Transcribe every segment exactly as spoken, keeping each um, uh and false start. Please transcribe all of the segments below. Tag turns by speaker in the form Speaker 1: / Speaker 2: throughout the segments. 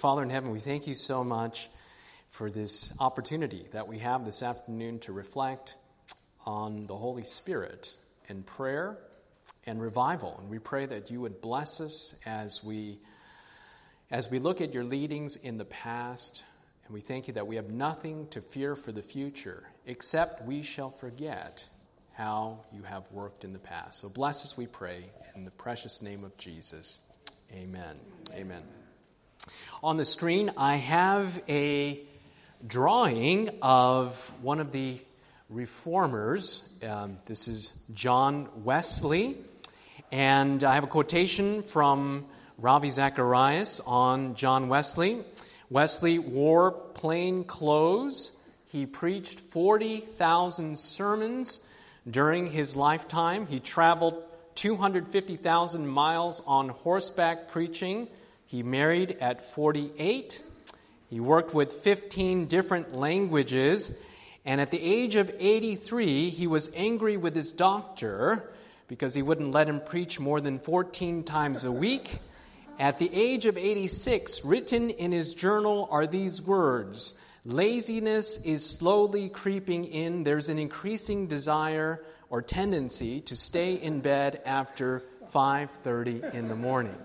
Speaker 1: Father in heaven, we thank you so much for this opportunity that we have this afternoon to reflect on the Holy Spirit in prayer and revival. And we pray that you would bless us as we as we look at your leadings in the past. And we thank you that we have nothing to fear for the future, except we shall forget how you have worked in the past. So bless us, we pray, in the precious name of Jesus. Amen. Amen. On the screen, I have a drawing of one of the reformers. Um, this is John Wesley. And I have a quotation from Ravi Zacharias on John Wesley. Wesley wore plain clothes. He preached forty thousand sermons during his lifetime. He traveled two hundred fifty thousand miles on horseback preaching. He married at forty-eight. He worked with fifteen different languages. And at the age of eighty-three, he was angry with his doctor because he wouldn't let him preach more than fourteen times a week. At the age of eighty-six, written in his journal are these words: laziness is slowly creeping in. There's an increasing desire or tendency to stay in bed after five thirty in the morning.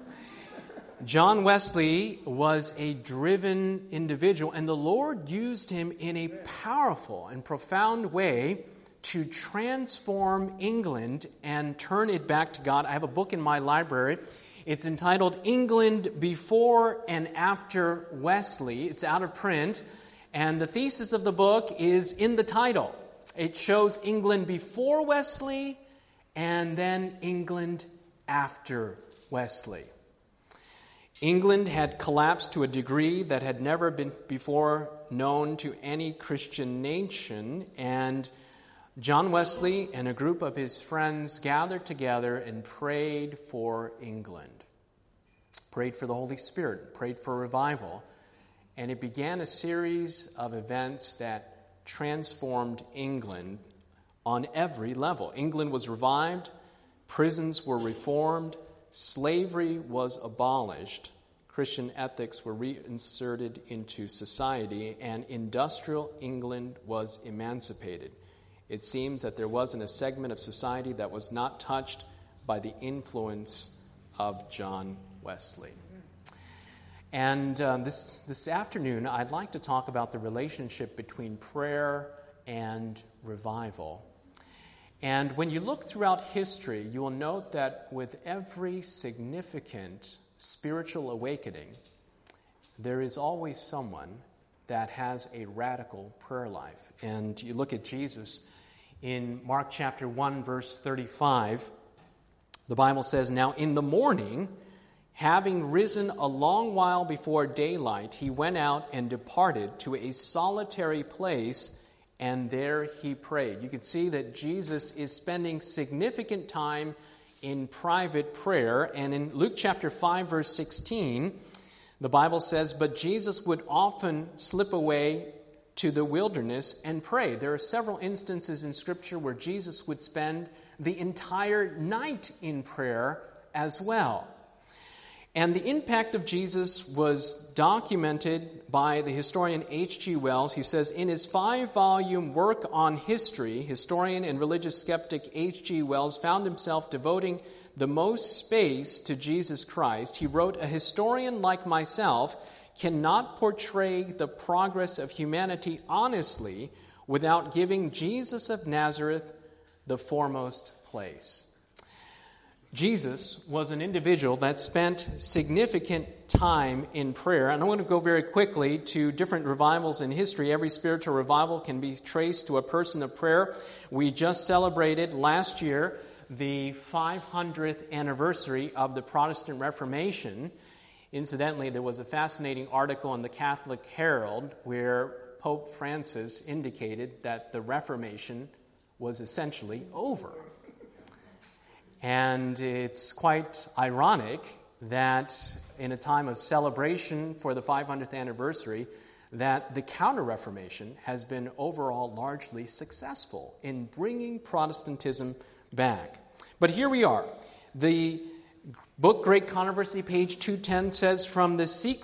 Speaker 1: John Wesley was a driven individual, and the Lord used him in a powerful and profound way to transform England and turn it back to God. I have a book in my library. It's entitled England Before and After Wesley. It's out of print, and the thesis of the book is in the title. It shows England before Wesley and then England after Wesley. England had collapsed to a degree that had never been before known to any Christian nation, and John Wesley and a group of his friends gathered together and prayed for England, prayed for the Holy Spirit, prayed for revival, and it began a series of events that transformed England on every level. England was revived, prisons were reformed, slavery was abolished, Christian ethics were reinserted into society, and industrial England was emancipated. It seems that there wasn't a segment of society that was not touched by the influence of John Wesley. And um, this, this afternoon, I'd like to talk about the relationship between prayer and revival. And when you look throughout history, you will note that with every significant spiritual awakening, there is always someone that has a radical prayer life. And you look at Jesus in Mark chapter one, verse thirty-five, the Bible says, "Now in the morning, having risen a long while before daylight, he went out and departed to a solitary place, and there he prayed." You can see that Jesus is spending significant time in private prayer. And in Luke chapter five, verse sixteen, the Bible says, "But Jesus would often slip away to the wilderness and pray." There are several instances in Scripture where Jesus would spend the entire night in prayer as well. And the impact of Jesus was documented by the historian H G Wells. He says, in his five-volume work on history, historian and religious skeptic H G Wells found himself devoting the most space to Jesus Christ. He wrote, "A historian like myself cannot portray the progress of humanity honestly without giving Jesus of Nazareth the foremost place." Jesus was an individual that spent significant time in prayer. And I want to go very quickly to different revivals in history. Every spiritual revival can be traced to a person of prayer. We just celebrated last year the five hundredth anniversary of the Protestant Reformation. Incidentally, there was a fascinating article in the Catholic Herald where Pope Francis indicated that the Reformation was essentially over. And it's quite ironic that in a time of celebration for the five hundredth anniversary, that the Counter-Reformation has been overall largely successful in bringing Protestantism back. But here we are. The book Great Controversy, page two ten, says, "From the secret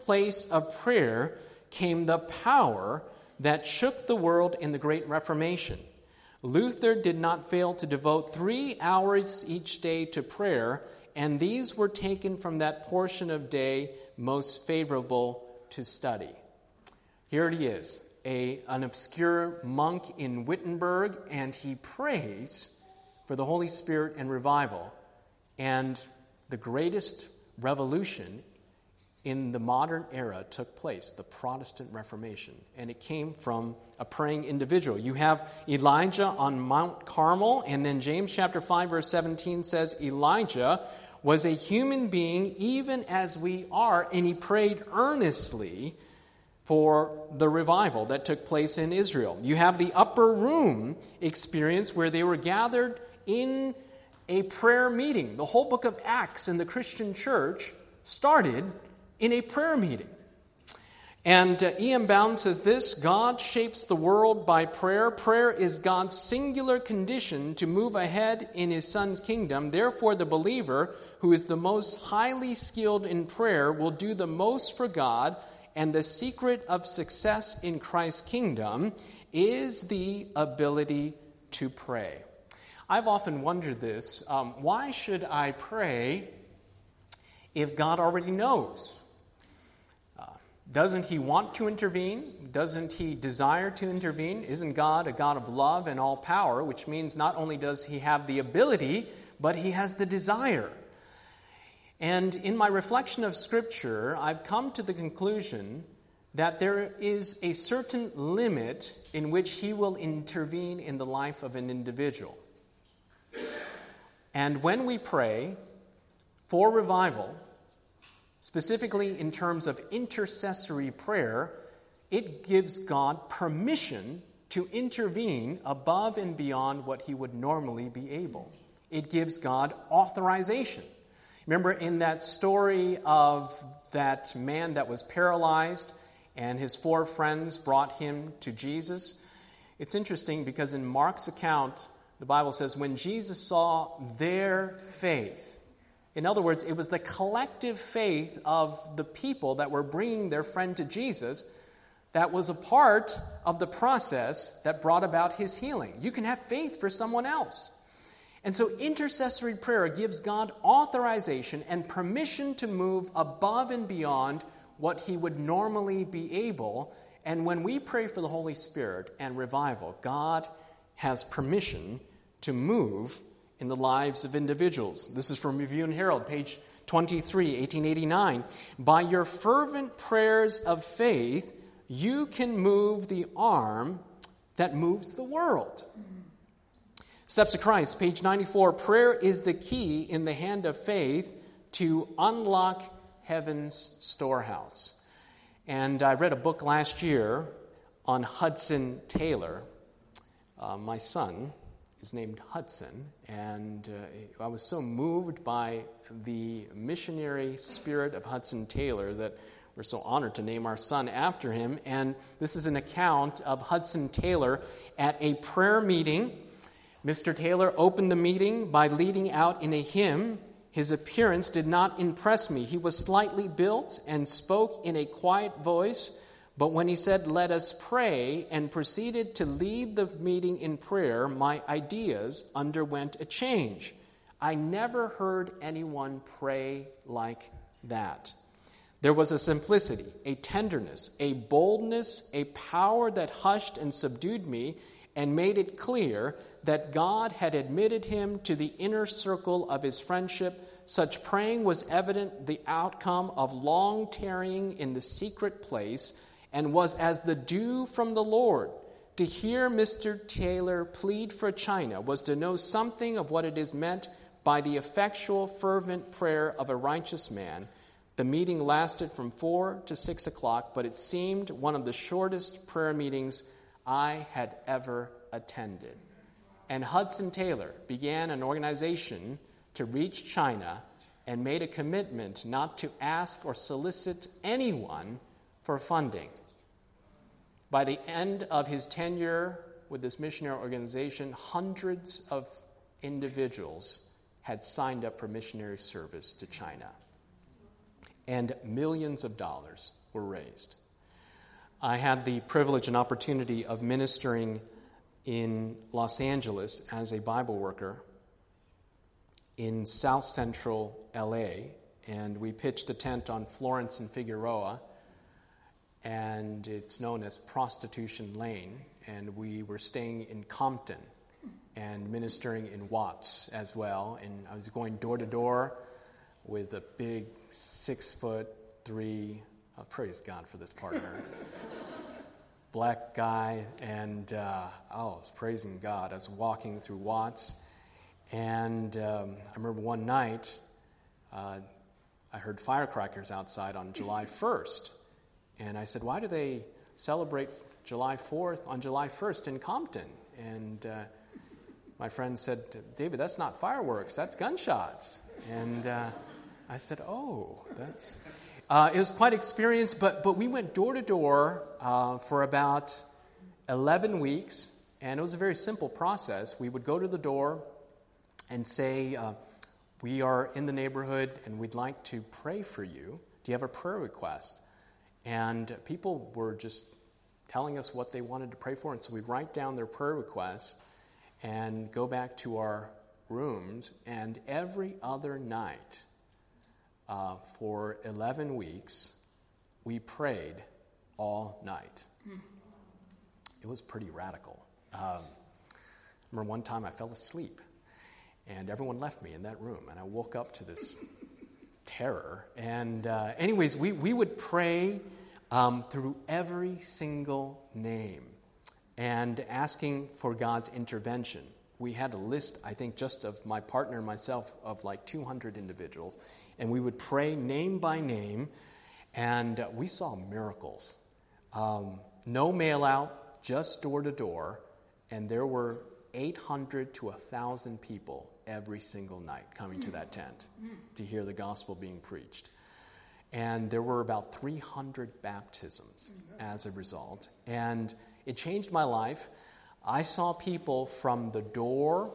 Speaker 1: place of prayer came the power that shook the world in the Great Reformation. Luther did not fail to devote three hours each day to prayer, and these were taken from that portion of day most favorable to study. Here it is, a, an obscure monk in Wittenberg, and he prays for the Holy Spirit and revival. And the greatest revolution in the modern era took place, the Protestant Reformation, and it came from a praying individual. You have Elijah on Mount Carmel, and then James chapter five verse seventeen says Elijah was a human being even as we are, and he prayed earnestly for the revival that took place in Israel. You have the upper room experience where they were gathered in a prayer meeting. The whole book of Acts in the Christian church started in a prayer meeting. And uh, E M Bounds says this: God shapes the world by prayer. Prayer is God's singular condition to move ahead in his Son's kingdom. Therefore, the believer who is the most highly skilled in prayer will do the most for God, and the secret of success in Christ's kingdom is the ability to pray. I've often wondered this. Um, why should I pray if God already knows? Uh, doesn't he want to intervene? Doesn't he desire to intervene? Isn't God a God of love and all power, which means not only does he have the ability, but he has the desire? And in my reflection of Scripture, I've come to the conclusion that there is a certain limit in which he will intervene in the life of an individual. And when we pray for revival, specifically in terms of intercessory prayer, it gives God permission to intervene above and beyond what he would normally be able. It gives God authorization. Remember in that story of that man that was paralyzed and his four friends brought him to Jesus? It's interesting because in Mark's account, the Bible says, when Jesus saw their faith, in other words, it was the collective faith of the people that were bringing their friend to Jesus that was a part of the process that brought about his healing. You can have faith for someone else. And so intercessory prayer gives God authorization and permission to move above and beyond what he would normally be able. And when we pray for the Holy Spirit and revival, God has permission to move in the lives of individuals. This is from Review and Herald, page twenty-three, eighteen eighty-nine. By your fervent prayers of faith, you can move the arm that moves the world. Steps of Christ, page ninety-four. Prayer is the key in the hand of faith to unlock heaven's storehouse. And I read a book last year on Hudson Taylor. Uh, my son is named Hudson, and uh, I was so moved by the missionary spirit of Hudson Taylor that we're so honored to name our son after him. And this is an account of Hudson Taylor at a prayer meeting. Mister Taylor opened the meeting by leading out in a hymn. His appearance did not impress me. He was slightly built and spoke in a quiet voice, but when he said, "Let us pray," and proceeded to lead the meeting in prayer, my ideas underwent a change. I never heard anyone pray like that. There was a simplicity, a tenderness, a boldness, a power that hushed and subdued me and made it clear that God had admitted him to the inner circle of his friendship. Such praying was evident the outcome of long tarrying in the secret place, and was as the dew from the Lord. To hear Mister Taylor plead for China was to know something of what it is meant by the effectual, fervent prayer of a righteous man. The meeting lasted from four to six o'clock, but it seemed one of the shortest prayer meetings I had ever attended. And Hudson Taylor began an organization to reach China and made a commitment not to ask or solicit anyone for funding. By the end of his tenure with this missionary organization, hundreds of individuals had signed up for missionary service to China. And millions of dollars were raised. I had the privilege and opportunity of ministering in Los Angeles as a Bible worker in South Central L A, and we pitched a tent on Florence and Figueroa, and it's known as Prostitution Lane, and we were staying in Compton and ministering in Watts as well, and I was going door to door with a big six foot three, oh, praise God for this partner, black guy, and uh, oh, I was praising God. I was walking through Watts, and um, I remember one night uh, I heard firecrackers outside on July first, and I said, why do they celebrate July fourth on July first in Compton? And uh, my friend said, David, that's not fireworks, that's gunshots. And uh, I said, oh, that's... Uh, it was quite an experience, but, but we went door to door uh, for about eleven weeks, and it was a very simple process. We would go to the door and say, uh, we are in the neighborhood and we'd like to pray for you. Do you have a prayer request? And people were just telling us what they wanted to pray for, and so we'd write down their prayer requests and go back to our rooms, and every other night uh, for eleven weeks, we prayed all night. It was pretty radical. Um, I remember one time I fell asleep, and everyone left me in that room, and I woke up to this terror. And uh, anyways, we, we would pray um, through every single name and asking for God's intervention. We had a list, I think, just of my partner and myself of like two hundred individuals, and we would pray name by name, and uh, we saw miracles. Um, no mail out, just door to door, and there were eight hundred to one thousand people every single night coming to that tent to hear the gospel being preached. And there were about three hundred baptisms as a result. And it changed my life. I saw people from the door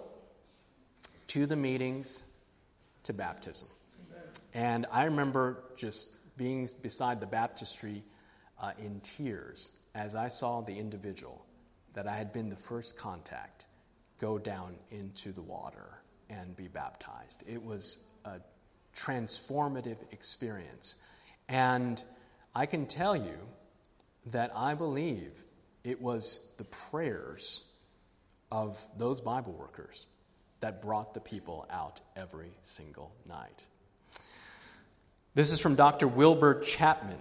Speaker 1: to the meetings to baptism. And I remember just being beside the baptistry uh, in tears as I saw the individual that I had been the first contact go down into the water and be baptized. It was a transformative experience. And I can tell you that I believe it was the prayers of those Bible workers that brought the people out every single night. This is from Doctor Wilbur Chapman.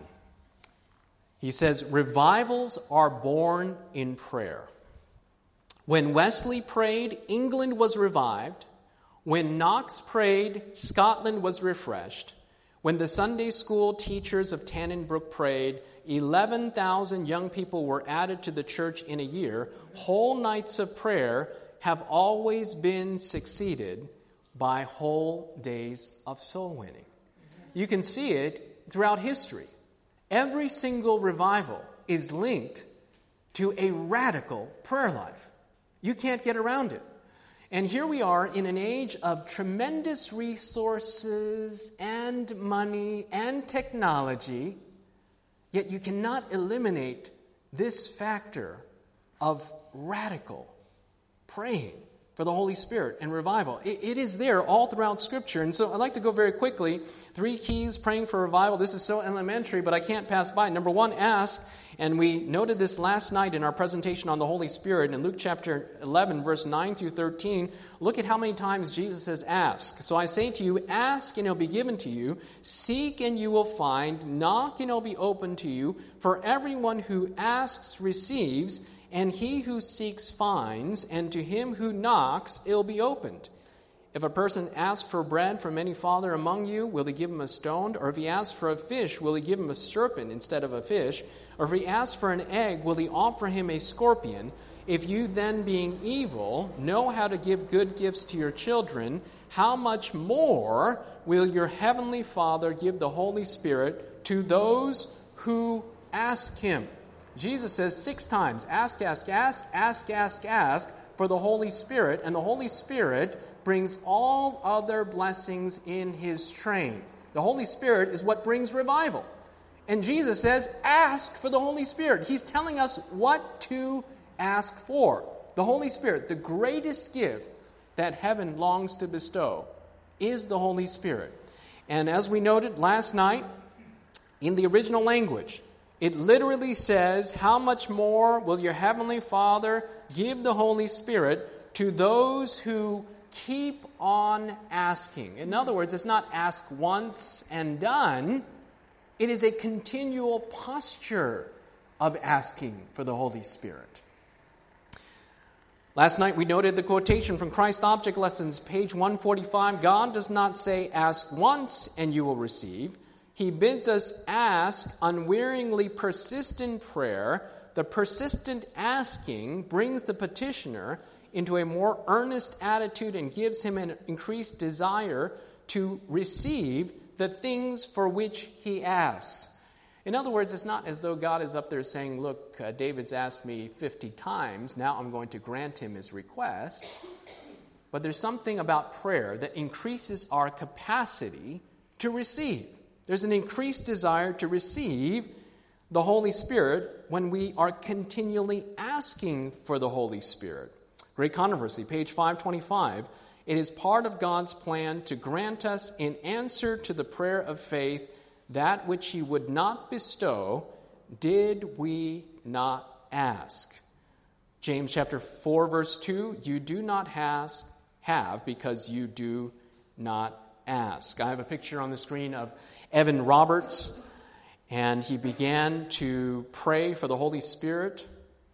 Speaker 1: He says, revivals are born in prayer. When Wesley prayed, England was revived. When Knox prayed, Scotland was refreshed. When the Sunday school teachers of Tannenbrook prayed, eleven thousand young people were added to the church in a year. Whole nights of prayer have always been succeeded by whole days of soul winning. You can see it throughout history. Every single revival is linked to a radical prayer life. You can't get around it. And here we are in an age of tremendous resources and money and technology, yet you cannot eliminate this factor of radical praying for the Holy Spirit and revival. It, it is there all throughout Scripture. And so I'd like to go very quickly. Three keys praying for revival. This is so elementary, but I can't pass by. Number one, ask. And we noted this last night in our presentation on the Holy Spirit in Luke chapter eleven, verse nine through thirteen. Look at how many times Jesus says, ask. So I say to you, ask and it'll be given to you. Seek and you will find. Knock and it'll be opened to you. For everyone who asks receives, and he who seeks finds, and to him who knocks it'll be opened. If a person asks for bread from any father among you, will he give him a stone? Or if he asks for a fish, will he give him a serpent instead of a fish? Or if he asks for an egg, will he offer him a scorpion? If you then, being evil, know how to give good gifts to your children, how much more will your heavenly Father give the Holy Spirit to those who ask him? Jesus says six times, ask, ask, ask, ask, ask, ask for the Holy Spirit. And the Holy Spirit brings all other blessings in his train. The Holy Spirit is what brings revival. And Jesus says, ask for the Holy Spirit. He's telling us what to ask for. The Holy Spirit, the greatest gift that heaven longs to bestow, is the Holy Spirit. And as we noted last night, in the original language, it literally says, how much more will your heavenly Father give the Holy Spirit to those who keep on asking? In other words, it's not ask once and done. It is a continual posture of asking for the Holy Spirit. Last night we noted the quotation from Christ Object Lessons, page one forty-five. God does not say, ask once and you will receive. He bids us ask unwearyingly, persistent prayer. The persistent asking brings the petitioner into a more earnest attitude and gives him an increased desire to receive the things for which he asks. In other words, it's not as though God is up there saying, look, uh, David's asked me fifty times, now I'm going to grant him his request. But there's something about prayer that increases our capacity to receive. There's an increased desire to receive the Holy Spirit when we are continually asking for the Holy Spirit. Great Controversy, page five twenty-five. It is part of God's plan to grant us, in answer to the prayer of faith, that which he would not bestow, did we not ask. James chapter four, verse two, you do not ask, have because you do not ask. I have a picture on the screen of Evan Roberts, and he began to pray for the Holy Spirit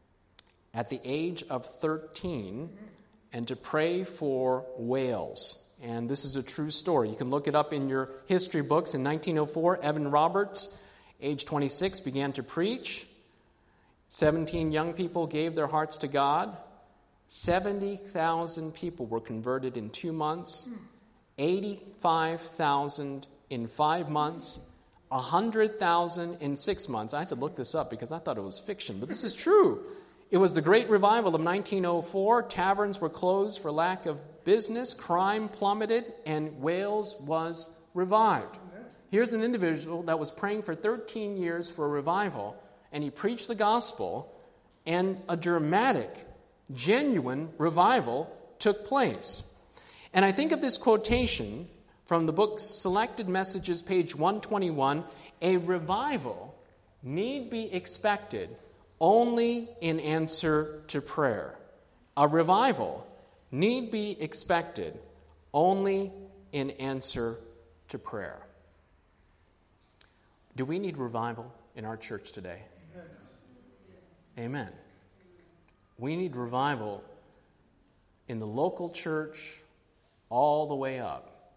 Speaker 1: at the age of thirteen, and to pray for whales. And this is a true story. You can look it up in your history books. In nineteen oh four, Evan Roberts, age twenty-six, began to preach. seventeen young people gave their hearts to God. seventy thousand people were converted in two months. eighty-five thousand in five months. one hundred thousand in six months. I had to look this up because I thought it was fiction, but this is true. It was the Great Revival of nineteen oh four. Taverns were closed for lack of business. Crime plummeted, and Wales was revived. Here's an individual that was praying for thirteen years for a revival, and he preached the gospel, and a dramatic, genuine revival took place. And I think of this quotation from the book Selected Messages, page one twenty-one, a revival need be expected only in answer to prayer. A revival need be expected only in answer to prayer. Do we need revival in our church today? Amen. Amen. We need revival in the local church all the way up.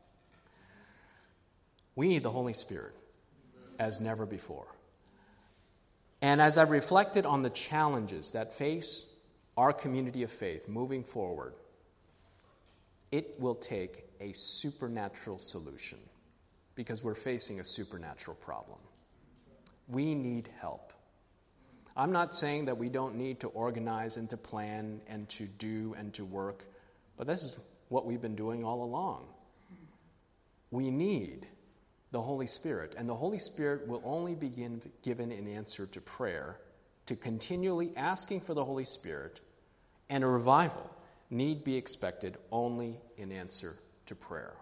Speaker 1: We need the Holy Spirit as never before. And as I've reflected on the challenges that face our community of faith moving forward, it will take a supernatural solution because we're facing a supernatural problem. We need help. I'm not saying that we don't need to organize and to plan and to do and to work, but this is what we've been doing all along. We need the Holy Spirit, and the Holy Spirit will only be given in answer to prayer, to continually asking for the Holy Spirit, and a revival need be expected only in answer to prayer.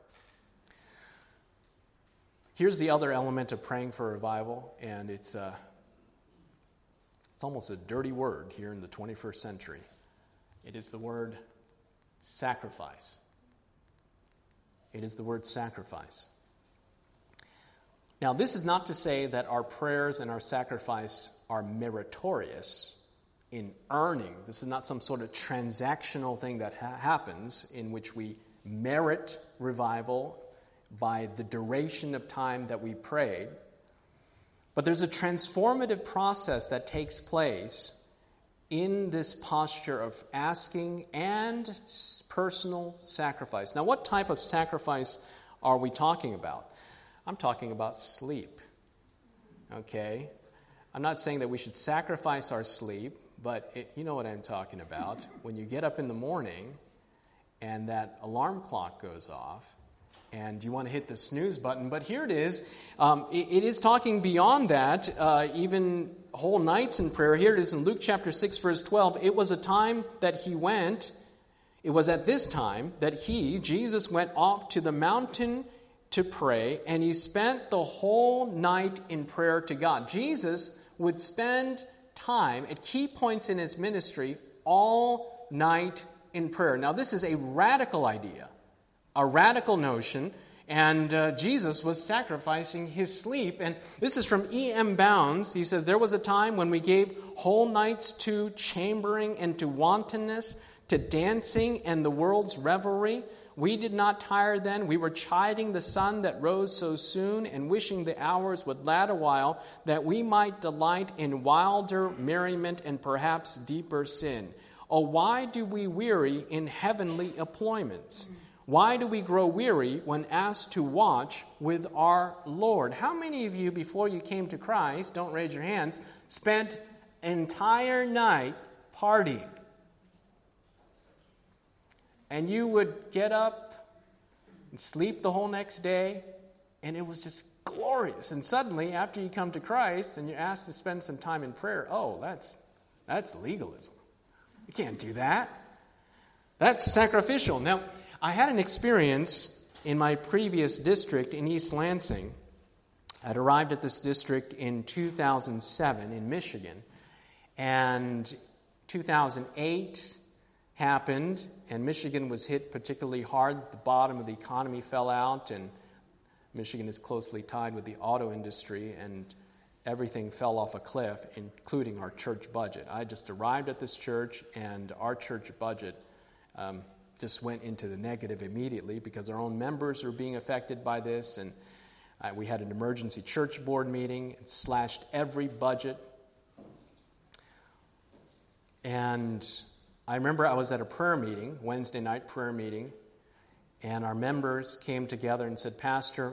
Speaker 1: Here's the other element of praying for revival, and it's uh, it's almost a dirty word here in the twenty-first century. It is the word sacrifice. It is the word sacrifice. Now, this is not to say that our prayers and our sacrifice are meritorious in earning. This is not some sort of transactional thing that ha- happens in which we merit revival by the duration of time that we prayed. But there's a transformative process that takes place in this posture of asking and personal sacrifice. Now, what type of sacrifice are we talking about? I'm talking about sleep, okay? I'm not saying that we should sacrifice our sleep, but it, you know what I'm talking about. When you get up in the morning and that alarm clock goes off and you want to hit the snooze button. But here it is. Um, it, it is talking beyond that, uh, even whole nights in prayer. Here it is in Luke chapter six, verse twelve. It was a time that he went, it was at this time that he, Jesus, went off to the mountain to pray, and he spent the whole night in prayer to God. Jesus would spend time at key points in his ministry all night in prayer. Now, this is a radical idea, a radical notion, and uh, Jesus was sacrificing his sleep. And this is from E M Bounds. He says, there was a time when we gave whole nights to chambering and to wantonness, to dancing and the world's revelry. We did not tire then. We were chiding the sun that rose so soon and wishing the hours would lag a while, that we might delight in wilder merriment and perhaps deeper sin. Oh, why do we weary in heavenly employments? Why do we grow weary when asked to watch with our Lord? How many of you, before you came to Christ, don't raise your hands, spent an entire night partying? And you would get up and sleep the whole next day, and it was just glorious. And suddenly, after you come to Christ and you're asked to spend some time in prayer, oh, that's that's legalism. You can't do that. That's sacrificial. Now, I had an experience in my previous district in East Lansing. I'd arrived at this district in two thousand seven in Michigan, and two thousand eight happened, and Michigan was hit particularly hard. The bottom of the economy fell out, and Michigan is closely tied with the auto industry, and everything fell off a cliff, including our church budget. I just arrived at this church, and our church budget um, just went into the negative immediately because our own members are being affected by this, and uh, we had an emergency church board meeting. It slashed every budget. And I remember I was at a prayer meeting, Wednesday night prayer meeting, and our members came together and said, Pastor,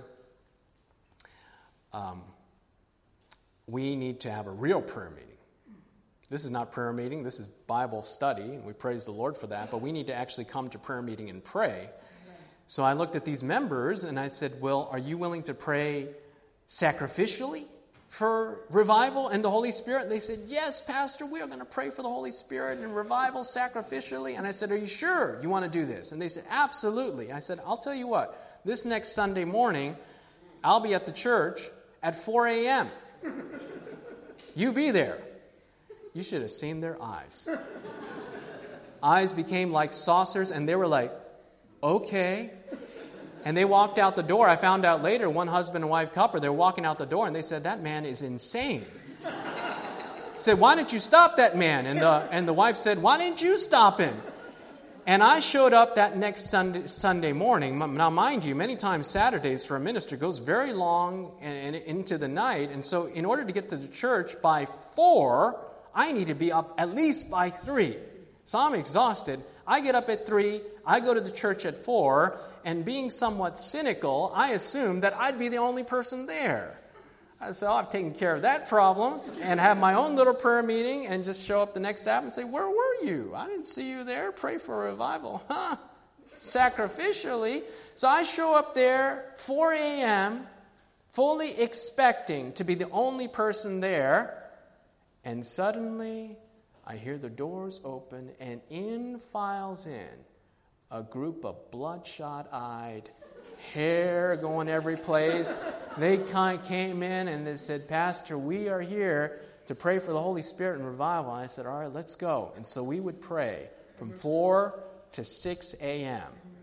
Speaker 1: um, we need to have a real prayer meeting. This is not prayer meeting, this is Bible study, and we praise the Lord for that, but we need to actually come to prayer meeting and pray. So I looked at these members and I said, well, are you willing to pray sacrificially for revival and the Holy Spirit? And they said, yes, Pastor, we are going to pray for the Holy Spirit and revival sacrificially. And I said, are you sure you want to do this? And they said, absolutely. I said, I'll tell you what, this next Sunday morning, I'll be at the church at four a.m. You be there. You should have seen their eyes. Eyes became like saucers, and they were like, okay. And they walked out the door. I found out later, one husband and wife couple, they're walking out the door, and they said, that man is insane. I said, why didn't you stop that man? And the, and the wife said, why didn't you stop him? And I showed up that next Sunday, Sunday morning. Now, mind you, many times Saturdays for a minister goes very long and, and into the night. And so in order to get to the church by four, I need to be up at least by three. So I'm exhausted. I get up at three, I go to the church at four, and being somewhat cynical, I assumed that I'd be the only person there. I said, oh, I've taken care of that problem, and have my own little prayer meeting and just show up the next Sabbath and say, where were you? I didn't see you there. Pray for a revival. Huh? Sacrificially. So I show up there, four a.m., fully expecting to be the only person there, and suddenly I hear the doors open, and in files in a group of bloodshot-eyed, hair going every place. They kind of came in and they said, Pastor, we are here to pray for the Holy Spirit and revival. And I said, all right, let's go. And so we would pray from four to six a.m.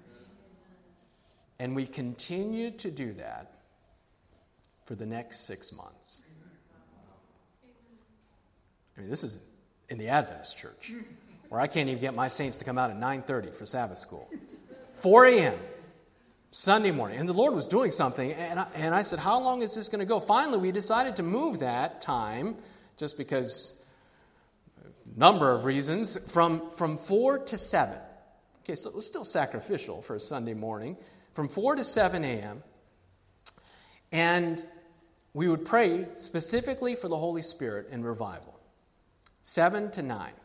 Speaker 1: And we continued to do that for the next six months. I mean, this is in the Adventist church, where I can't even get my saints to come out at nine thirty for Sabbath school. four a.m., Sunday morning. And the Lord was doing something, and I, and I said, how long is this going to go? Finally, we decided to move that time, just because a number of reasons, from, from four to seven. Okay, so it was still sacrificial for a Sunday morning. From four to seven a.m., and we would pray specifically for the Holy Spirit and revival. seven to nine.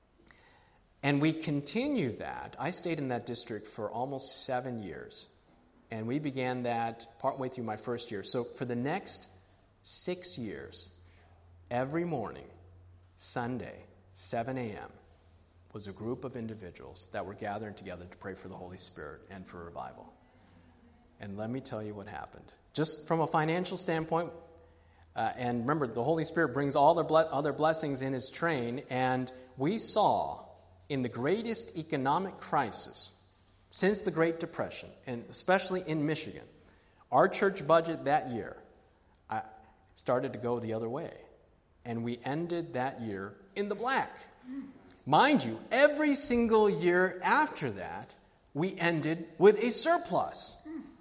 Speaker 1: And we continue that. I stayed in that district for almost seven years. And we began that partway through my first year. So for the next six years, every morning, Sunday, seven a.m., was a group of individuals that were gathering together to pray for the Holy Spirit and for revival. And let me tell you what happened. Just from a financial standpoint, uh, and remember, the Holy Spirit brings all the ble- other blessings in his train, and we saw in the greatest economic crisis since the Great Depression, and especially in Michigan, our church budget that year uh, started to go the other way. And we ended that year in the black. Mind you, every single year after that, we ended with a surplus.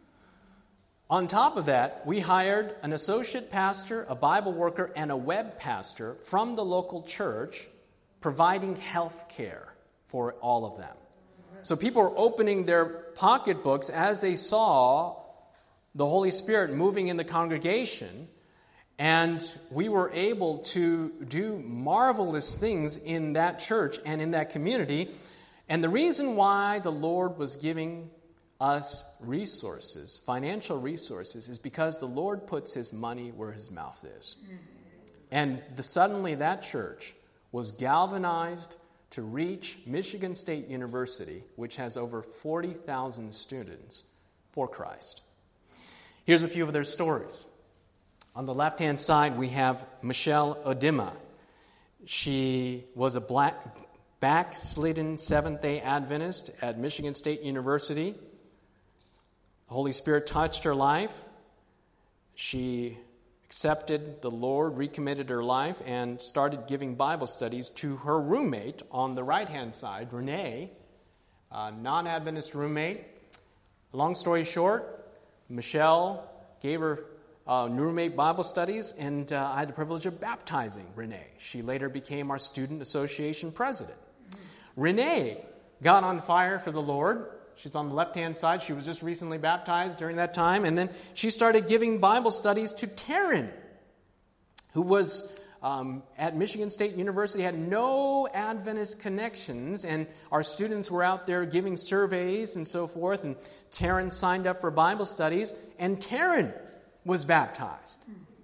Speaker 1: On top of that, we hired an associate pastor, a Bible worker, and a web pastor from the local church, providing health care for all of them. So people were opening their pocketbooks as they saw the Holy Spirit moving in the congregation, and we were able to do marvelous things in that church and in that community. And the reason why the Lord was giving us resources, financial resources, is because the Lord puts his money where his mouth is. And the, suddenly that church was galvanized to reach Michigan State University, which has over forty thousand students, for Christ. Here's a few of their stories. On the left-hand side, we have Michelle Odima. She was a black, backslidden Seventh-day Adventist at Michigan State University. The Holy Spirit touched her life. She accepted the Lord, recommitted her life, and started giving Bible studies to her roommate on the right-hand side, Renee, a non-Adventist roommate. Long story short, Michelle gave her uh, roommate Bible studies, and uh, I had the privilege of baptizing Renee. She later became our Student Association president. Renee got on fire for the Lord. She's on the left-hand side. She was just recently baptized during that time. And then she started giving Bible studies to Taryn, who was um, at Michigan State University, had no Adventist connections. And our students were out there giving surveys and so forth. And Taryn signed up for Bible studies. And Taryn was baptized.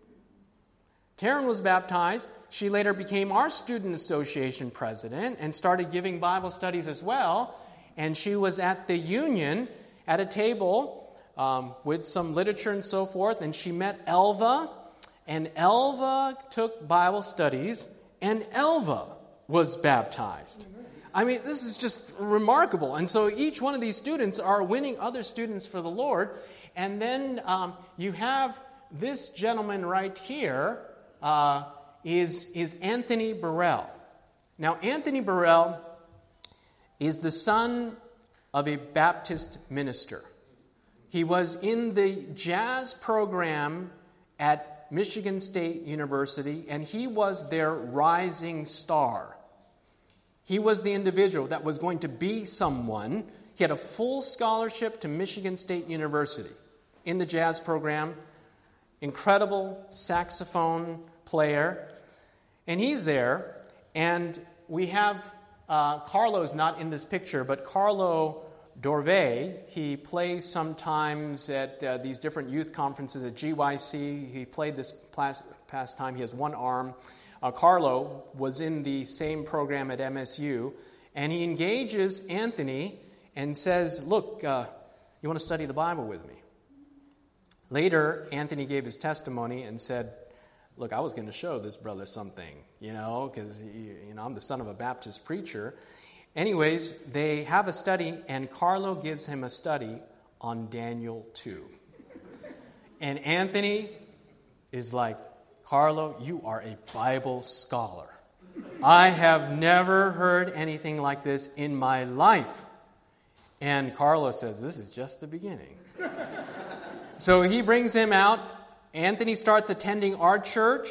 Speaker 1: Taryn was baptized. She later became our Student Association president and started giving Bible studies as well. And she was at the Union at a table um, with some literature and so forth, and she met Elva, and Elva took Bible studies, and Elva was baptized. I mean, this is just remarkable. And so each one of these students are winning other students for the Lord. And then um, you have this gentleman right here uh, is, is Anthony Burrell. Now, Anthony Burrell is the son of a Baptist minister. He was in the jazz program at Michigan State University, and he was their rising star. He was the individual that was going to be someone. He had a full scholarship to Michigan State University in the jazz program. Incredible saxophone player. And he's there, and we have Uh, Carlo's not in this picture, but Carlo Dorvey, he plays sometimes at uh, these different youth conferences at G Y C. He played this past, past time. He has one arm. Uh, Carlo was in the same program at M S U, and he engages Anthony and says, look, uh, you want to study the Bible with me? Later, Anthony gave his testimony and said, look, I was going to show this brother something, you know, because, you know, I'm the son of a Baptist preacher. Anyways, they have a study, and Carlo gives him a study on Daniel two. And Anthony is like, Carlo, you are a Bible scholar. I have never heard anything like this in my life. And Carlo says, this is just the beginning. So he brings him out. Anthony starts attending our church.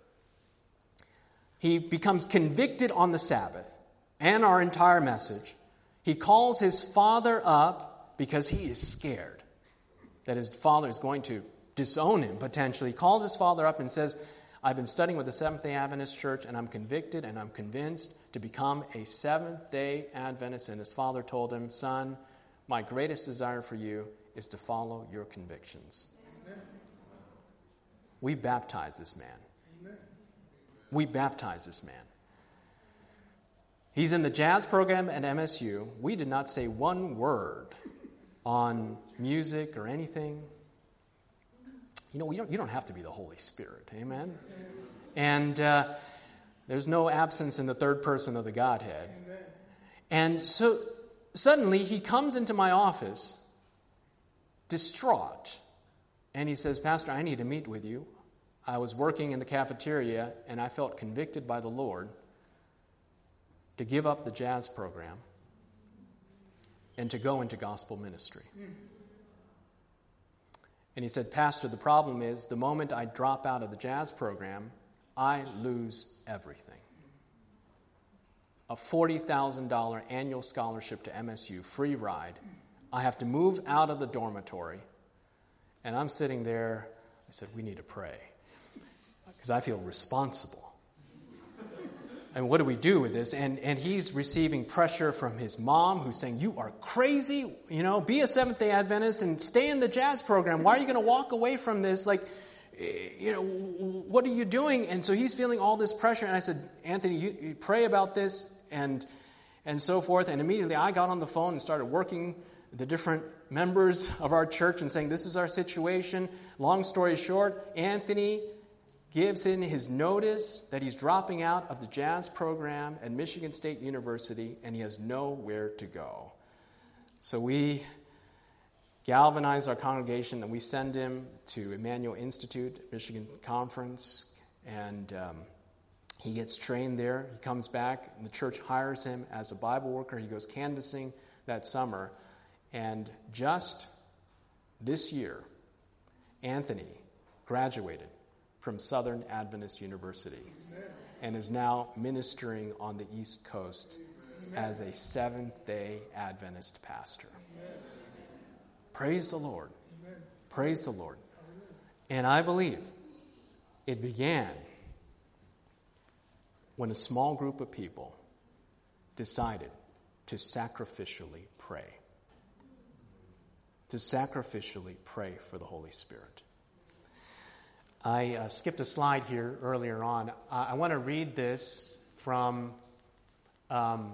Speaker 1: He becomes convicted on the Sabbath and our entire message. He calls his father up because he is scared that his father is going to disown him potentially. He calls his father up and says, I've been studying with the Seventh-day Adventist Church, and I'm convicted and I'm convinced to become a Seventh-day Adventist. And his father told him, son, my greatest desire for you is to follow your convictions. Amen. We baptize this man. Amen. We baptize this man. He's in the jazz program at M S U. We did not say one word on music or anything. You know, you don't, you don't have to be the Holy Spirit. Amen? And uh, there's no absence in the third person of the Godhead. And so suddenly he comes into my office distraught. And he says, Pastor, I need to meet with you. I was working in the cafeteria and I felt convicted by the Lord to give up the jazz program and to go into gospel ministry. And he said, Pastor, the problem is the moment I drop out of the jazz program, I lose everything. A forty thousand dollars annual scholarship to M S U, free ride. I have to move out of the dormitory. And I'm sitting there. I said, we need to pray. Because I feel responsible. And what do we do with this? And and he's receiving pressure from his mom who's saying, you are crazy. You know, be a Seventh-day Adventist and stay in the jazz program. Why are you going to walk away from this? Like, you know, what are you doing? And so he's feeling all this pressure. And I said, Anthony, you, you pray about this and and so forth. And immediately I got on the phone and started working the different members of our church and saying, this is our situation. Long story short, Anthony gives in his notice that he's dropping out of the jazz program at Michigan State University, and he has nowhere to go. So we galvanize our congregation, and we send him to Emmanuel Institute, Michigan Conference, and um, he gets trained there. He comes back, and the church hires him as a Bible worker. He goes canvassing that summer, and just this year, Anthony graduated from Southern Adventist University. Amen. And is now ministering on the East Coast. Amen. As a Seventh-day Adventist pastor. Amen. Praise the Lord. Amen. Praise the Lord. And I believe it began when a small group of people decided to sacrificially pray. To sacrificially pray for the Holy Spirit. I uh, skipped a slide here earlier on. Uh, I want to read this from um,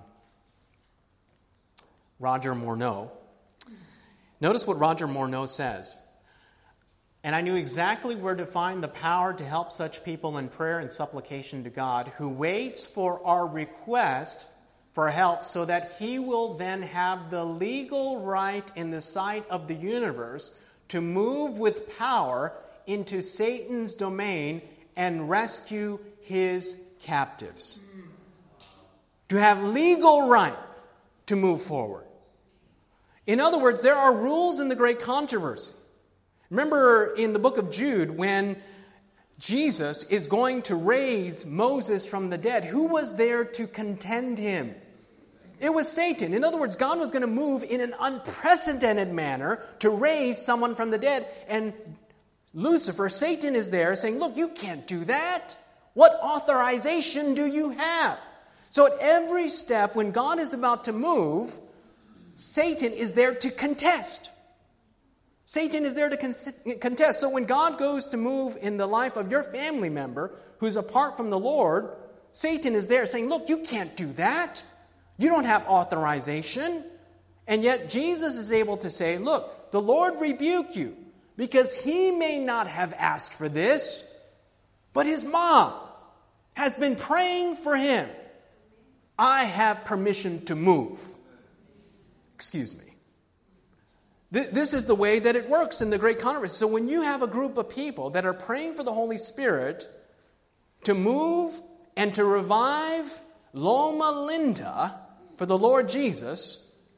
Speaker 1: Roger Morneau. Notice what Roger Morneau says. And I knew exactly where to find the power to help such people in prayer and supplication to God, who waits for our request for help so that he will then have the legal right in the sight of the universe to move with power into Satan's domain and rescue his captives. To have legal right to move forward. In other words, there are rules in the great controversy. Remember in the book of Jude when Jesus is going to raise Moses from the dead, who was there to contend him? It was Satan. In other words, God was going to move in an unprecedented manner to raise someone from the dead, and Lucifer, Satan, is there saying, look, you can't do that. What authorization do you have? So at every step, when God is about to move, Satan is there to contest. Satan is there to con- contest. So when God goes to move in the life of your family member who's apart from the Lord, Satan is there saying, look, you can't do that. You don't have authorization. And yet Jesus is able to say, look, the Lord rebuke you. Because he may not have asked for this, but his mom has been praying for him. I have permission to move. Excuse me. This is the way that it works in the Great Controversy. So when you have a group of people that are praying for the Holy Spirit to move and to revive Loma Linda for the Lord Jesus,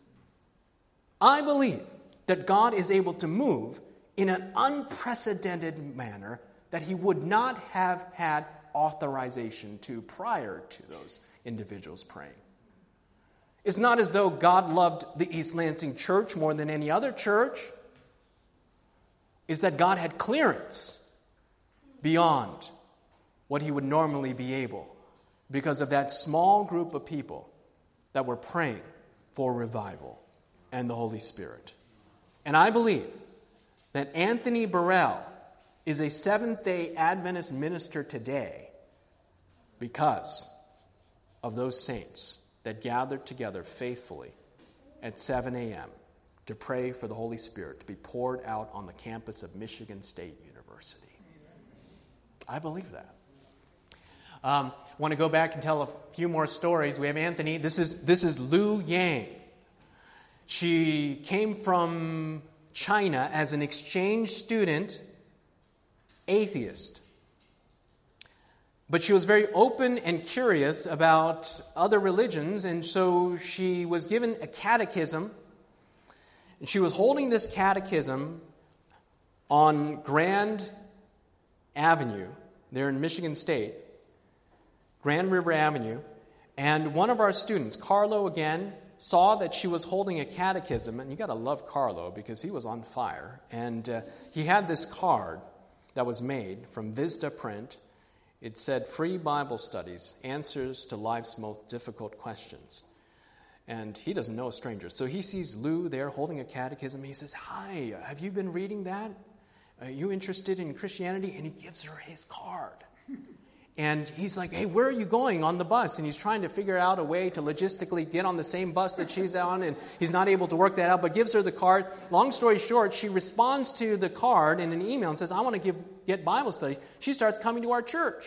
Speaker 1: I believe that God is able to move in an unprecedented manner that he would not have had authorization to prior to those individuals praying. It's not as though God loved the East Lansing church more than any other church. It's that God had clearance beyond what he would normally be able because of that small group of people that were praying for revival and the Holy Spirit. And I believe that Anthony Burrell is a Seventh-day Adventist minister today because of those saints that gathered together faithfully at seven a.m. to pray for the Holy Spirit to be poured out on the campus of Michigan State University. I believe that. Um, I want to go back and tell a few more stories. We have Anthony. This is this is Lu Yang. She came from China as an exchange student, atheist. But she was very open and curious about other religions, and so she was given a catechism. And she was holding this catechism on Grand Avenue, there in Michigan State, Grand River Avenue, and one of our students, Carlo again, saw that she was holding a catechism, and you got to love Carlo because he was on fire, and uh, he had this card that was made from Vista Print. It said, "Free Bible Studies, Answers to Life's Most Difficult Questions." And he doesn't know a stranger. So he sees Lou there holding a catechism. He says, "Hi, have you been reading that? Are you interested in Christianity?" And he gives her his card. And he's like, "Hey, where are you going on the bus?" And he's trying to figure out a way to logistically get on the same bus that she's on, and he's not able to work that out, but gives her the card. Long story short, she responds to the card in an email and says, "I want to give, get Bible study." She starts coming to our church.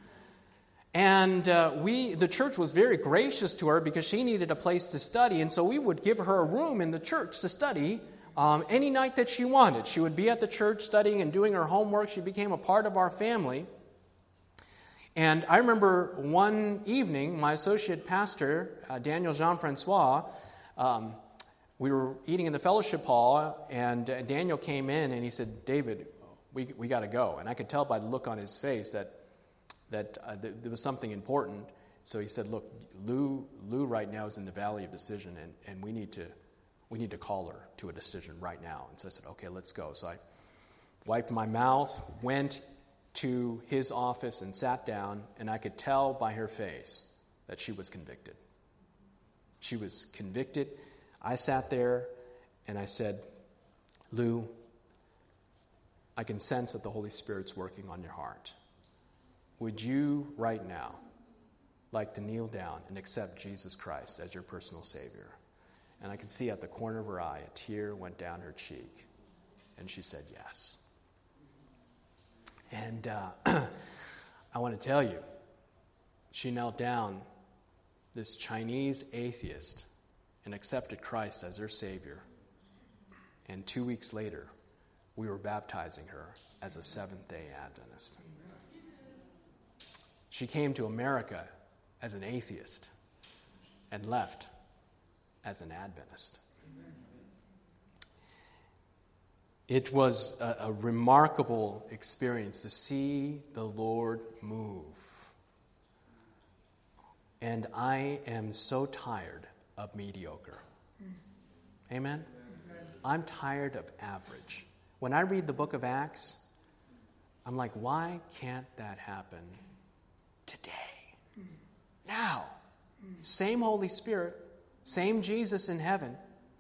Speaker 1: And uh, we, the church was very gracious to her because she needed a place to study, and so we would give her a room in the church to study um, any night that she wanted. She would be at the church studying and doing her homework. She became a part of our family. And I remember one evening, my associate pastor, uh, Daniel Jean-Francois, um, we were eating in the fellowship hall, and uh, Daniel came in and he said, "David, we we got to go." And I could tell by the look on his face that that uh, th- there was something important. So he said, "Look, Lou Lou right now is in the valley of decision, and, and we need to we need to call her to a decision right now." And so I said, "Okay, let's go." So I wiped my mouth, went to his office and sat down, and I could tell by her face that she was convicted. She was convicted. I sat there and I said, "Lou, I can sense that the Holy Spirit's working on your heart. Would you right now like to kneel down and accept Jesus Christ as your personal Savior?" And I could see at the corner of her eye a tear went down her cheek, and she said yes. And uh, I want to tell you, she knelt down, this Chinese atheist, and accepted Christ as her Savior. And two weeks later, we were baptizing her as a Seventh-day Adventist. She came to America as an atheist and left as an Adventist. It was a, a remarkable experience to see the Lord move. And I am so tired of mediocre. Amen? I'm tired of average. When I read the book of Acts, I'm like, why can't that happen today? Now. Same Holy Spirit, same Jesus in heaven.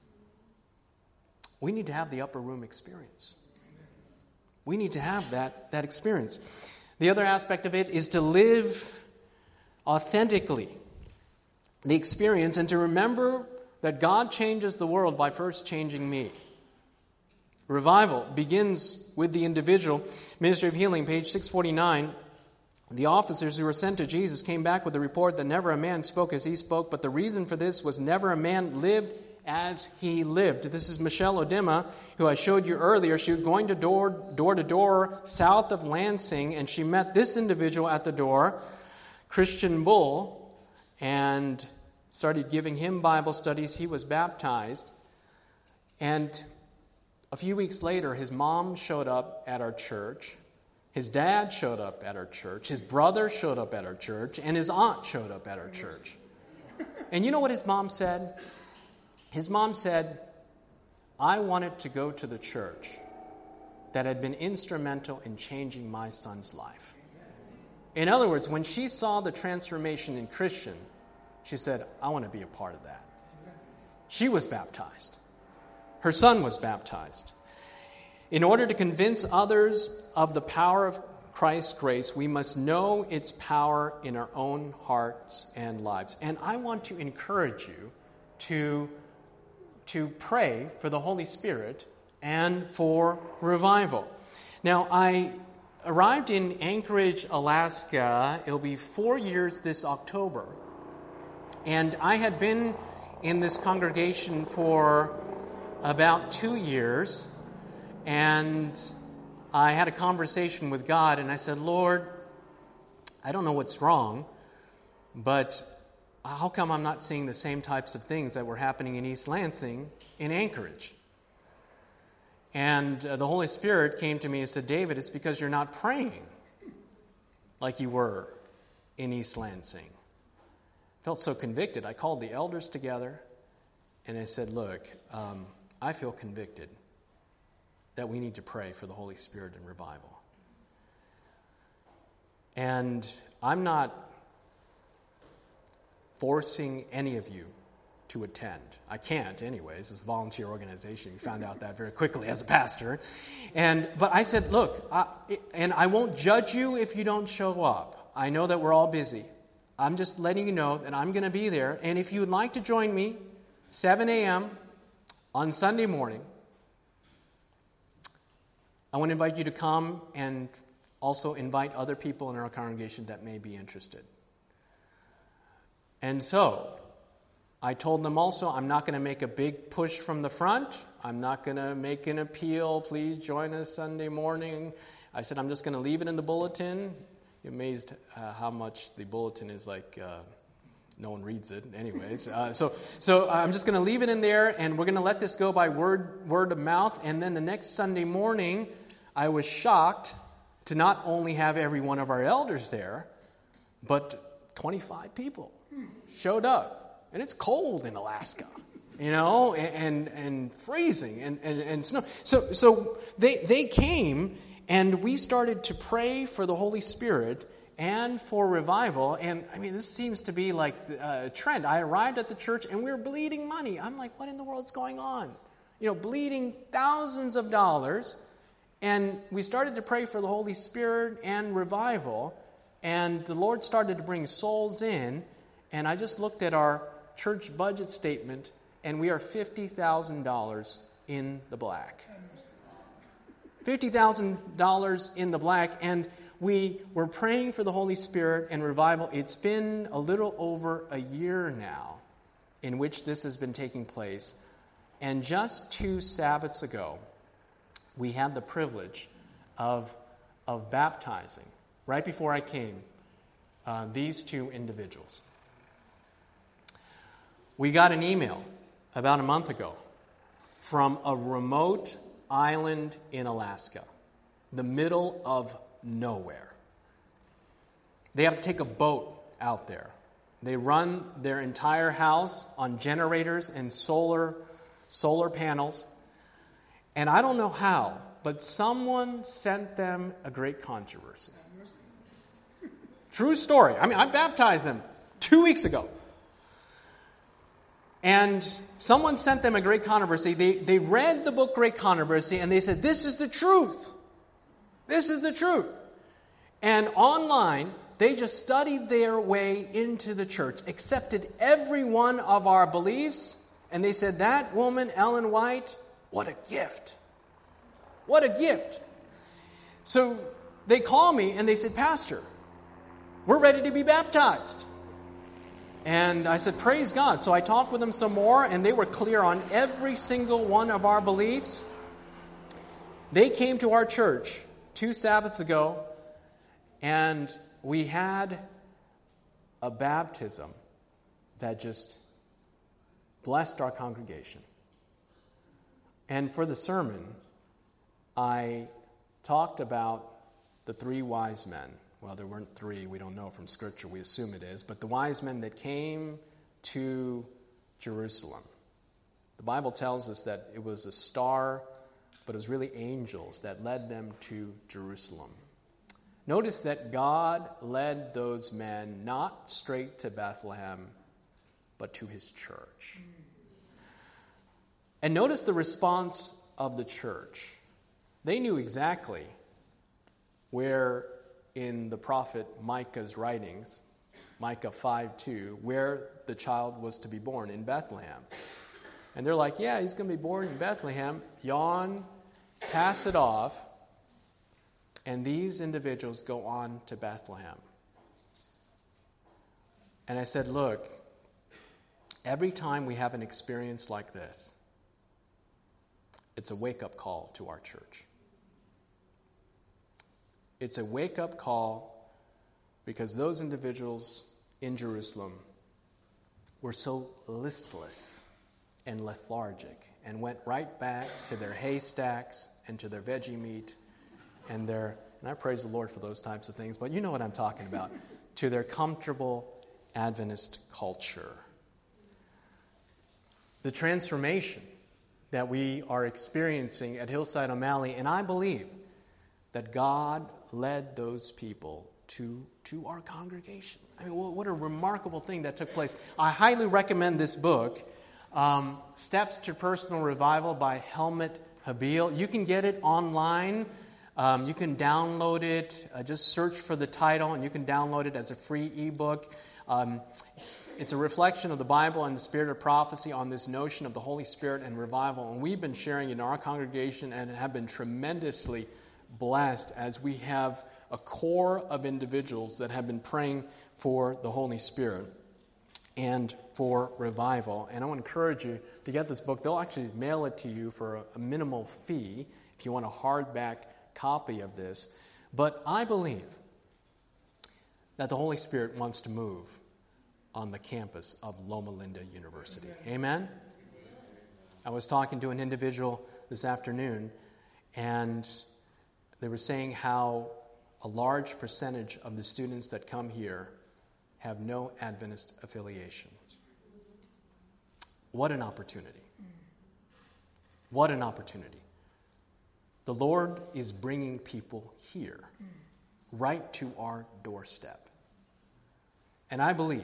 Speaker 1: We need to have the upper room experience. We need to have that, that experience. The other aspect of it is to live authentically the experience and to remember that God changes the world by first changing me. Revival begins with the individual. Ministry of Healing, page six forty-nine. The officers who were sent to Jesus came back with the report that never a man spoke as he spoke, but the reason for this was never a man lived as he lived. This is Michelle Odema, who I showed you earlier. She was going to door, door to door south of Lansing, and she met this individual at the door, Christian Bull, and started giving him Bible studies. He was baptized. And a few weeks later, his mom showed up at our church. His dad showed up at our church. His brother showed up at our church. And his aunt showed up at our church. And you know what his mom said? His mom said, "I wanted to go to the church that had been instrumental in changing my son's life." In other words, when she saw the transformation in Christian, she said, "I want to be a part of that." She was baptized. her son was baptized. In order to convince others of the power of Christ's grace, we must know its power in our own hearts and lives. And I want to encourage you to, to pray for the Holy Spirit and for revival. Now, I arrived in Anchorage, Alaska. It'll be four years this October. And I had been in this congregation for about two years. And I had a conversation with God, and I said, Lord, I don't know what's wrong, but how come I'm not seeing the same types of things that were happening in East Lansing in Anchorage? And uh, the Holy Spirit came to me and said, David, it's because you're not praying like you were in East Lansing. I felt so convicted. I called the elders together, and I said, look, um, I feel convicted that we need to pray for the Holy Spirit and revival. And I'm not forcing any of you to attend. I can't anyways. It's a volunteer organization. You found out that very quickly as a pastor. And but I said, look, I, and I won't judge you if you don't show up. I know that we're all busy. I'm just letting you know that I'm going to be there. And if you would like to join me, seven a.m. on Sunday morning, I want to invite you to come and also invite other people in our congregation that may be interested. And so, I told them also, I'm not going to make a big push from the front. I'm not going to make an appeal, please join us Sunday morning. I said, I'm just going to leave it in the bulletin. You're amazed uh, how much the bulletin is like, uh, no one reads it anyways. Uh, so so I'm just going to leave it in there, and we're going to let this go by word, word of mouth. And then the next Sunday morning, I was shocked to not only have every one of our elders there, but twenty-five people showed up. And it's cold in Alaska, you know, and and freezing and, and, and snow. So so they they came, and we started to pray for the Holy Spirit and for revival. And I mean, this seems to be like a trend. I arrived at the church, and we were bleeding money. I'm like, what in the world's going on? You know, bleeding thousands of dollars. And we started to pray for the Holy Spirit and revival. And the Lord started to bring souls in. And I just looked at our church budget statement, and we are fifty thousand dollars in the black. fifty thousand dollars in the black, and we were praying for the Holy Spirit and revival. It's been a little over a year now in which this has been taking place. And just two Sabbaths ago, we had the privilege of, of baptizing, right before I came, uh, these two individuals. We got an email about a month ago from a remote island in Alaska, the middle of nowhere. They have to take a boat out there. They run their entire house on generators and solar solar panels. And I don't know how, but someone sent them a great controversy. True story. I mean, I baptized them two weeks ago. And someone sent them a great controversy. They, they read the book Great Controversy, and they said, this is the truth. This is the truth. And online, they just studied their way into the church, accepted every one of our beliefs, and they said, that woman, Ellen White, what a gift. What a gift. So they called me, and they said, Pastor, we're ready to be baptized. And I said, praise God. So I talked with them some more, and they were clear on every single one of our beliefs. They came to our church two Sabbaths ago, and we had a baptism that just blessed our congregation. And for the sermon, I talked about the three wise men. Well, there weren't three. We don't know from Scripture. We assume it is. But the wise men that came to Jerusalem. The Bible tells us that it was a star, but it was really angels that led them to Jerusalem. Notice that God led those men not straight to Bethlehem, but to his church. And notice the response of the church. They knew exactly where in the prophet Micah's writings, Micah five two, where the child was to be born, in Bethlehem. And they're like, yeah, he's going to be born in Bethlehem. Yawn, pass it off. And these individuals go on to Bethlehem. And I said, look, every time we have an experience like this, it's a wake-up call to our church. It's a wake-up call because those individuals in Jerusalem were so listless and lethargic and went right back to their haystacks and to their veggie meat and their, and I praise the Lord for those types of things, but you know what I'm talking about, to their comfortable Adventist culture. The transformation that we are experiencing at Hillside O'Malley, and I believe that God led those people to, to our congregation. I mean, what a remarkable thing that took place. I highly recommend this book, um, Steps to Personal Revival by Helmut Habil. You can get it online. Um, you can download it. Uh, just search for the title, and you can download it as a free ebook. Um, it's, it's a reflection of the Bible and the spirit of prophecy on this notion of the Holy Spirit and revival. And we've been sharing in our congregation and have been tremendously blessed as we have a core of individuals that have been praying for the Holy Spirit and for revival. And I want to encourage you to get this book. They'll actually mail it to you for a, a minimal fee if you want a hardback copy of this. But I believe that the Holy Spirit wants to move on the campus of Loma Linda University. Amen? I was talking to an individual this afternoon, and they were saying how a large percentage of the students that come here have no Adventist affiliation. What an opportunity. What an opportunity. The Lord is bringing people here, right to our doorstep. And I believe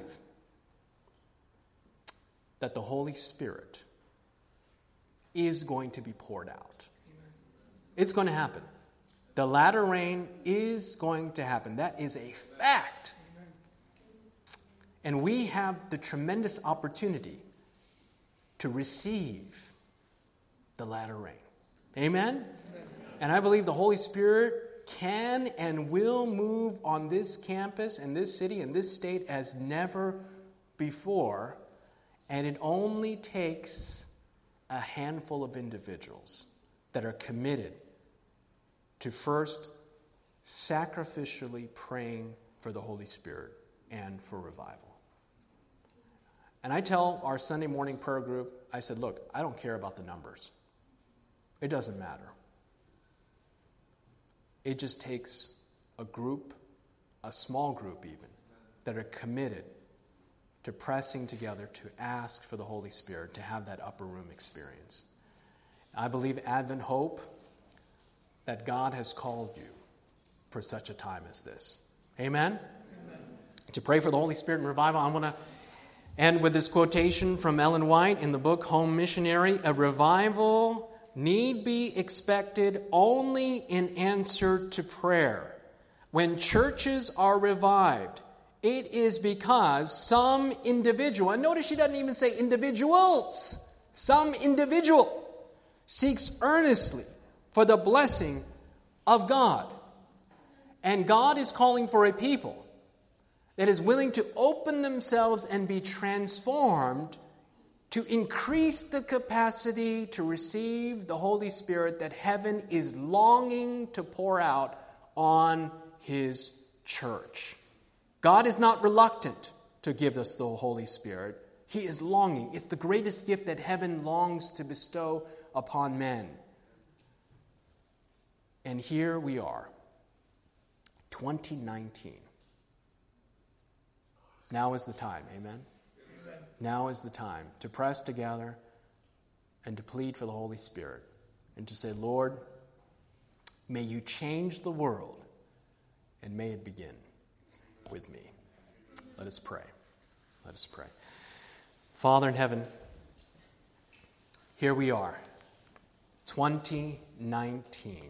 Speaker 1: that the Holy Spirit is going to be poured out. Amen. It's going to happen. The latter rain is going to happen. That is a fact. Amen. And we have the tremendous opportunity to receive the latter rain. Amen? Amen? And I believe the Holy Spirit can and will move on this campus and this city and this state as never before. And it only takes a handful of individuals that are committed to first sacrificially praying for the Holy Spirit and for revival. And I tell our Sunday morning prayer group, I said, look, I don't care about the numbers. It doesn't matter. It just takes a group, a small group even, that are committed to pressing together to ask for the Holy Spirit to have that upper room experience. I believe Advent Hope that God has called you for such a time as this. Amen? Amen. To pray for the Holy Spirit and revival, I want to end with this quotation from Ellen White in the book Home Missionary. A revival need be expected only in answer to prayer. When churches are revived, it is because some individual, and notice she doesn't even say individuals, some individual seeks earnestly for the blessing of God. And God is calling for a people that is willing to open themselves and be transformed to increase the capacity to receive the Holy Spirit that heaven is longing to pour out on His church. God is not reluctant to give us the Holy Spirit. He is longing. It's the greatest gift that heaven longs to bestow upon men. And here we are, twenty nineteen. Now is the time, amen? Amen? Now is the time to press together and to plead for the Holy Spirit and to say, Lord, may you change the world and may it begin with me. Let us pray. Let us pray. Father in heaven, Here we are, twenty nineteen.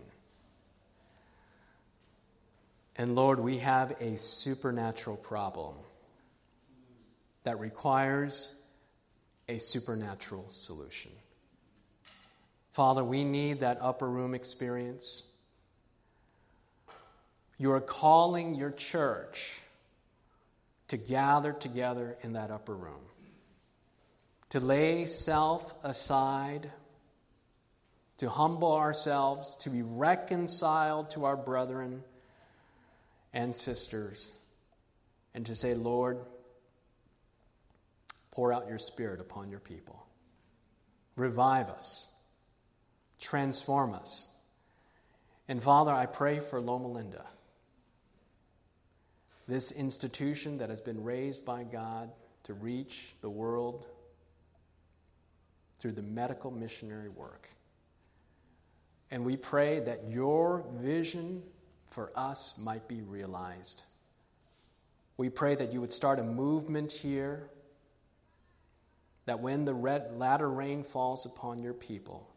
Speaker 1: And Lord, we have a supernatural problem that requires a supernatural solution. Father, we need that upper room experience. You are calling your church to gather together in that upper room, to lay self aside, to humble ourselves, to be reconciled to our brethren and sisters, and to say, Lord, pour out your Spirit upon your people. Revive us. Transform us. And Father, I pray for Loma Linda, this institution that has been raised by God to reach the world through the medical missionary work. And we pray that your vision for us might be realized. We pray that you would start a movement here, that when the red latter rain falls upon your people,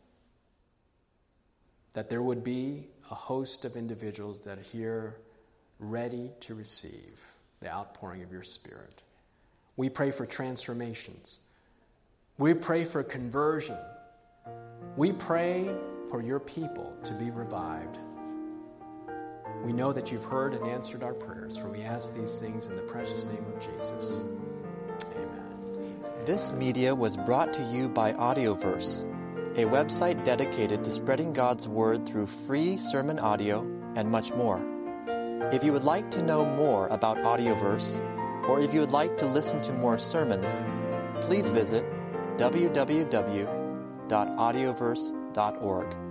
Speaker 1: that there would be a host of individuals that are here ready to receive the outpouring of your Spirit. We pray for transformations. We pray for conversion. We pray for your people to be revived. We know that you've heard and answered our prayers, for we ask these things in the precious name of Jesus. Amen.
Speaker 2: This media was brought to you by Audioverse, a website dedicated to spreading God's Word through free sermon audio and much more. If you would like to know more about Audioverse, or if you would like to listen to more sermons, please visit w w w dot audioverse dot org.